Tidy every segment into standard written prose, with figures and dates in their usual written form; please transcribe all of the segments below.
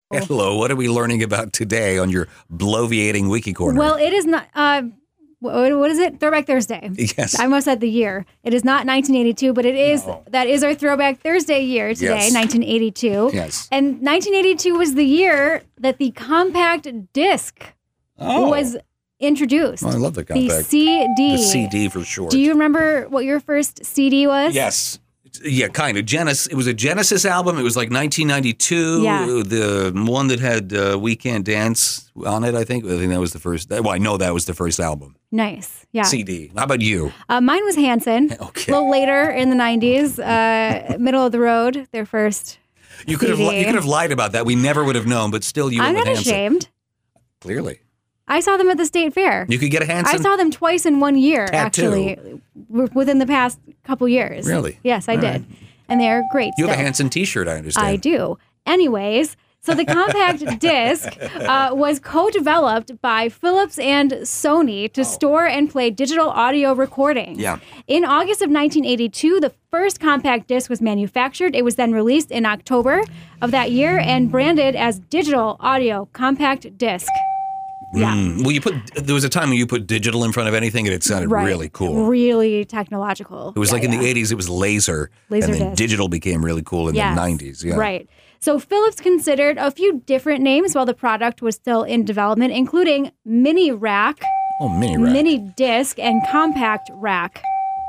Hello, what are we learning about today on your bloviating wiki corner? Well, it is not, what is it? Throwback Thursday. Yes. I almost said the year. It is not 1982, but it is, that is our Throwback Thursday year today, Yes. 1982. Yes. And 1982 was the year that the compact disc was introduced. Oh, I love the The compact. CD. The CD for short. Do you remember what your first CD was? Yes. Yeah, kind of. It was a Genesis album. It was like 1992. Yeah. The one that had We Can't Dance on it, I think. I think that was the first. Well, I know that was the first album. Nice. Yeah. CD. How about you? Mine was Hanson. Okay. A little later in the 90s, middle of the road, their first You could CD. have lied about that. We never would have known, but still you I'm went not with Hanson. ashamed. Clearly. I saw them at the State Fair. You could get a Hanson? I saw them twice in 1 year, Tattoo. actually, within the past couple years. Really? Yes, I All did. right. And they're great. You have a still. Hanson t-shirt, I understand. I do. Anyways, so the compact disc was co-developed by Philips and Sony to store and play digital audio recordings. Yeah. In August of 1982, the first compact disc was manufactured. It was then released in October of that year and branded as Digital Audio Compact Disc. Yeah. Well, there was a time when you put digital in front of anything and it sounded Right. really cool. Really technological. It was like in the 80s, it was laser. Laser and then disc. digital became really cool in Yes. the 90s. Yeah. Right. So Philips considered a few different names while the product was still in development, including Mini Rack, Oh, mini rack. Mini Disc, and Compact Rack.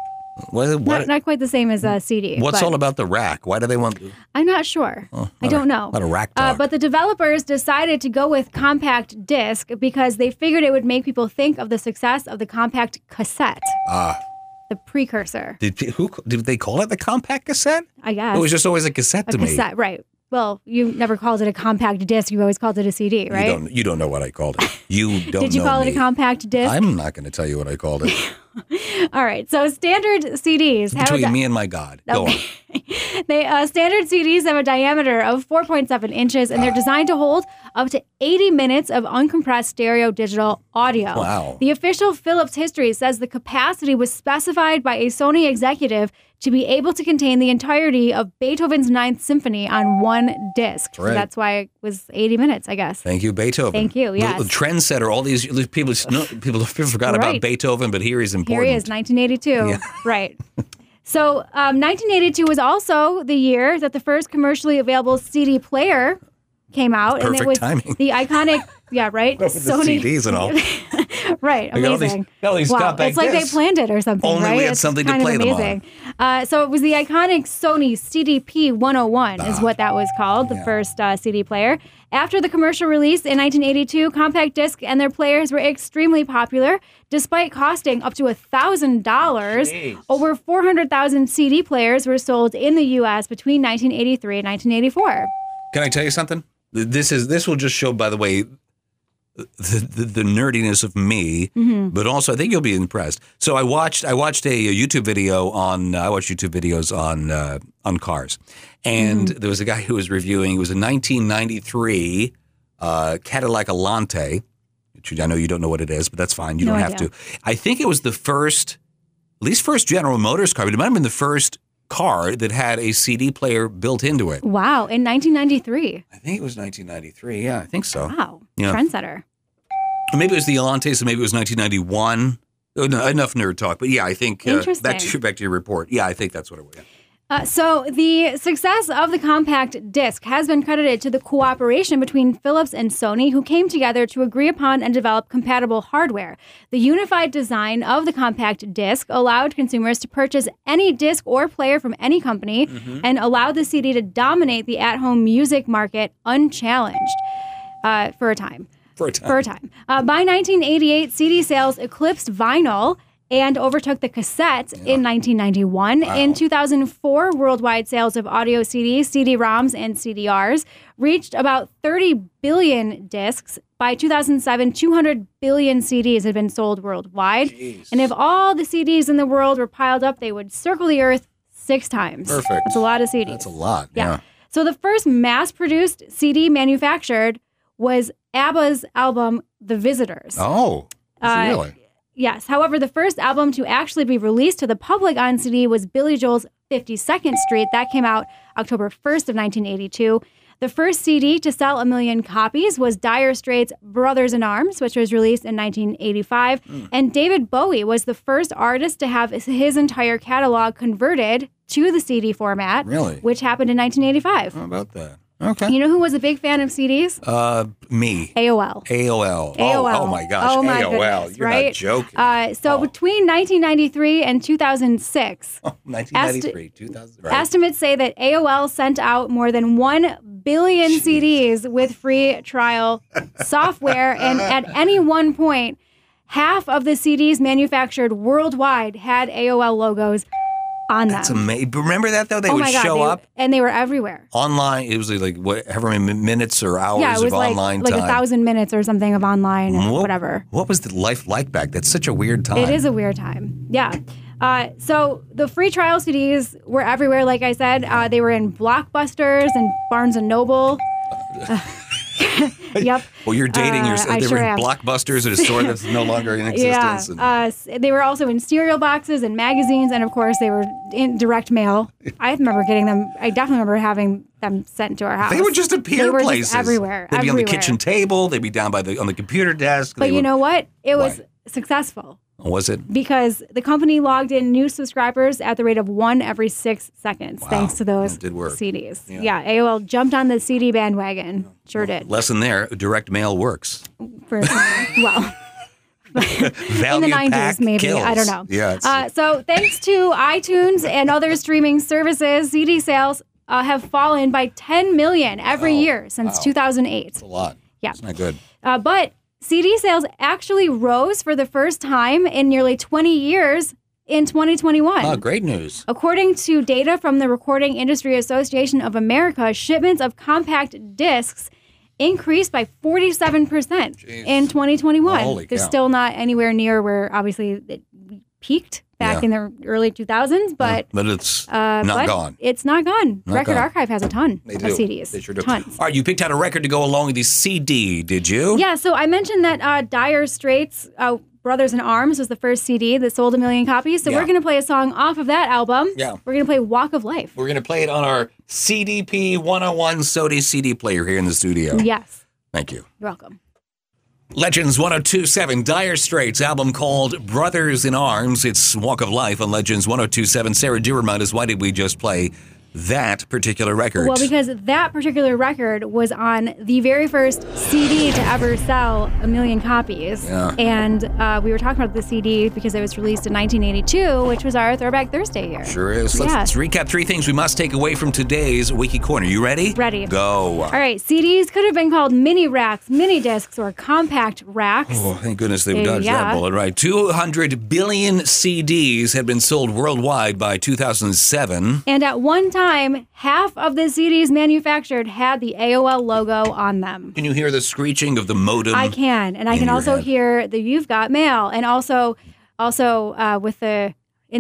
Not quite the same as a CD. What's but all about the rack? Why do they want... I'm not sure. I don't know. Not a rack talk. But the developers decided to go with compact disc because they figured it would make people think of the success of the compact cassette. The precursor, Did they call it the compact cassette? I guess. It was just always a cassette a to me. cassette, right. Well, you never called it a compact disc. You always called it a CD, right? You don't know what I called it. You don't Did you know call me. it a compact disc? I'm not going to tell you what I called it. All right. So standard CDs have Between me and my God. Go on. Standard CDs have a diameter of 4.7 inches, and they're designed to hold up to 80 minutes of uncompressed stereo digital audio. Wow. The official Philips history says the capacity was specified by a Sony executive to be able to contain the entirety of Beethoven's Ninth Symphony on one disc. Right. So that's why it was 80 minutes, I guess. Thank you, Beethoven. Thank you, yes. The trendsetter. All these people forgot about Right. Beethoven, but here he's important. Here he is, 1982. Yeah. Right. So 1982 was also the year that the first commercially available CD player came out. and it Perfect was timing. the iconic, yeah, right? With the CDs and all. Right, They got all these- amazing. got all these wow, compact it's like discs. they planned it or something, Only right? we had It's something to kind of play them on. amazing. So it was the iconic Sony CDP 101 is what that was called, the first CD player. After the commercial release in 1982, compact disc and their players were extremely popular. Despite costing up to $1,000, over 400,000 CD players were sold in the U.S. between 1983 and 1984. Can I tell you something? This will just show, by the way, the nerdiness of me, but also I think you'll be impressed. So I watched a YouTube video on I watch YouTube videos on cars, and there was a guy who was reviewing. It was a 1993 Cadillac Alante, which I know you don't know what it is, but that's fine. You No don't idea. have to. I think it was the first General Motors car, but it might have been the first car that had a CD player built into it. Wow, in 1993. I think it was 1993. Yeah, I think so. Wow, Yeah. trendsetter. Maybe it was the Alante, so maybe it was 1991. Oh, no, enough nerd talk, but yeah, I think Interesting. back to your report. Yeah, I think that's what it was. So the success of the compact disc has been credited to the cooperation between Philips and Sony, who came together to agree upon and develop compatible hardware. The unified design of the compact disc allowed consumers to purchase any disc or player from any company and allowed the CD to dominate the at-home music market unchallenged for a time. By 1988, CD sales eclipsed vinyl and overtook the cassette in 1991. Wow. In 2004, worldwide sales of audio CDs, CD-ROMs, and CDRs reached about 30 billion discs. By 2007, 200 billion CDs had been sold worldwide. Jeez. And if all the CDs in the world were piled up, they would circle the earth 6 times. Perfect. That's a lot of CDs. That's a lot. Yeah. Yeah. So the first mass-produced CD manufactured was ABBA's album, The Visitors. Oh, really? Yes. However, the first album to actually be released to the public on CD was Billy Joel's 52nd Street. That came out October 1st of 1982. The first CD to sell 1 million copies was Dire Straits' Brothers in Arms, which was released in 1985. And David Bowie was the first artist to have his entire catalog converted to the CD format, Really? which happened in 1985. How about that? Okay. You know who was a big fan of CDs? Me. AOL. AOL. AOL. Oh my gosh. Oh my AOL. goodness, You're right? not joking. So between 1993 and 2006, 1993, 2000. Right. estimates say that AOL sent out more than 1 billion CDs with free trial software. And at any one point, half of the CDs manufactured worldwide had AOL logos on them. That's amazing. Remember that, though? They would show up and they were everywhere. online. It was like however many minutes or hours Yeah, it was of like online 1,000 minutes or something of online and whatever. What was the life like back? That's such a weird time. It is a weird time. Yeah. So the free trial CDs were everywhere, like I said. They were in Blockbusters and Barnes & Noble. Yep. Well, you're dating yourself. I They sure were in am. Blockbusters at a store that's no longer in existence. Yeah. They were also in cereal boxes and magazines, and of course, they were in direct mail. I remember getting them. I definitely remember having them sent to our house. They would just appear They were places. just everywhere. They'd be on the everywhere. kitchen table. They'd be down by on the computer desk. But you know what? It was successful. Was it? Because the company logged in new subscribers at the rate of 1 every 6 seconds, thanks to those That did work. CDs. Yeah. AOL jumped on the CD bandwagon. Sure did. Lesson there: direct mail works. Well, in the Value 90s, pack maybe. kills. I don't know. Yeah. It's, So thanks to iTunes and other streaming services, CD sales have fallen by 10 million every year since 2008. it's a lot. Yeah. It's not good. But CD sales actually rose for the first time in nearly 20 years in 2021. Oh, great news. According to data from the Recording Industry Association of America, shipments of compact discs increased by 47% in 2021. Holy They're cow. still not anywhere near where obviously it peaked back in the early 2000s, but it's not gone. It's not gone. Not Record gone. Archive has a ton They of do. CDs. They sure do. Tons. All right, you picked out a record to go along with the CD, did you? Yeah, so I mentioned that Dire Straits' Brothers in Arms was the first CD that sold 1 million copies. So Yeah. we're going to play a song off of that album. Yeah. We're going to play Walk of Life. We're going to play it on our CDP 101 Sony CD player here in the studio. Yes. Thank you. You're welcome. Legends 1027, Dire Straits album called Brothers in Arms. It's Walk of Life on Legends 1027. Sarah, do remind us, why did we just play that particular record? Well, because that particular record was on the very first CD to ever sell 1 million copies. Yeah. And we were talking about the CD because it was released in 1982, which was our Throwback Thursday year. Sure is. Let's recap 3 things we must take away from today's Wiki Corner. You ready? Ready. Go. All right, CDs could have been called mini racks, mini discs, or compact racks. Oh, thank goodness they dodged that Yeah. bullet. Right. 200 billion CDs had been sold worldwide by 2007. And at one time, half of the CDs manufactured had the AOL logo on them. Can you hear the screeching of the modem? I can, and I can your also head. hear the "You've Got Mail," and also with the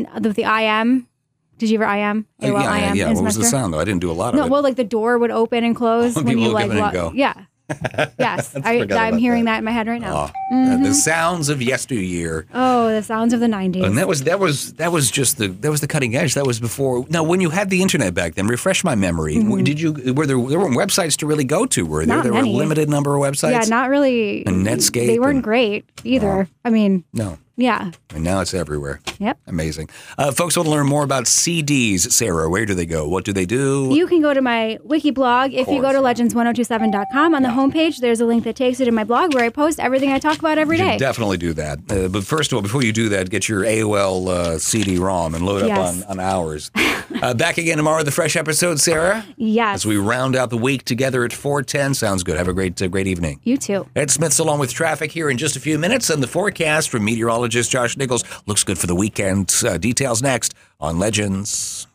IM. Did you ever IM? AOL IM. Yeah. in What was the Semester? sound, though? I didn't do a lot of No, it. well, like the door would open and close when People you would like come in and go. Yeah. Yes, I'm about hearing that. that in my head right now. Oh, the sounds of yesteryear. Oh, the sounds of the 90s. And that was just the cutting edge. That was before. Now, when you had the internet back then, refresh my memory. Were there weren't websites to really go to? Were there? Not There many. were a limited number of websites. Yeah, not really. And Netscape They weren't and- great either. I mean, No. yeah. And now it's everywhere. Yep. Amazing. Folks want to learn more about CDs. Sarah, where do they go? What do they do? You can go to my wiki blog. If you go to legends1027.com, on the homepage, there's a link that takes you to my blog where I post everything I talk about every You day. should definitely do that. But first of all, before you do that, get your AOL CD-ROM and load Yes. up on ours. Back again tomorrow, the fresh episode, Sarah. Yes. As we round out the week together at 4:10. Sounds good. Have a great evening. You too. Ed Smith's along with traffic here in just a few minutes, and the forecast from meteorologist Josh Nichols looks good for the weekend. Details next on Legends.